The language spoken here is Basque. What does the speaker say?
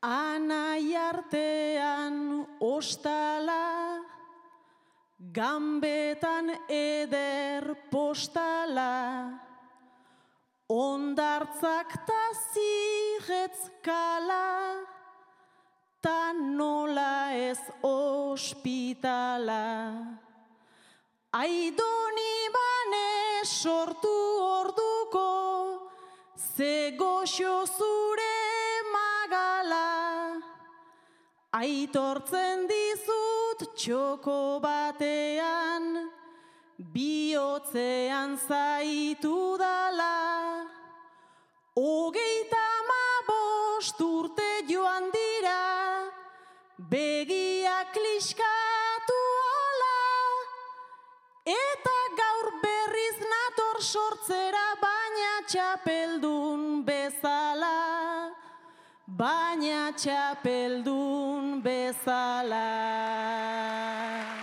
Anai artean ostala, ganbetan eder postala, ondartzak ta zigetzkala, ta nola ez ospitala. Aidoni bane sortu orduko, ze goxo zure magala. Aitortzen dizut txoko batean, bihotzean zaitu dala. 35 urte joan dira, begiak kliskatu ala, eta gaur berriz nator sortzera, baina txapeldun bezala, baina txapeldun bezala.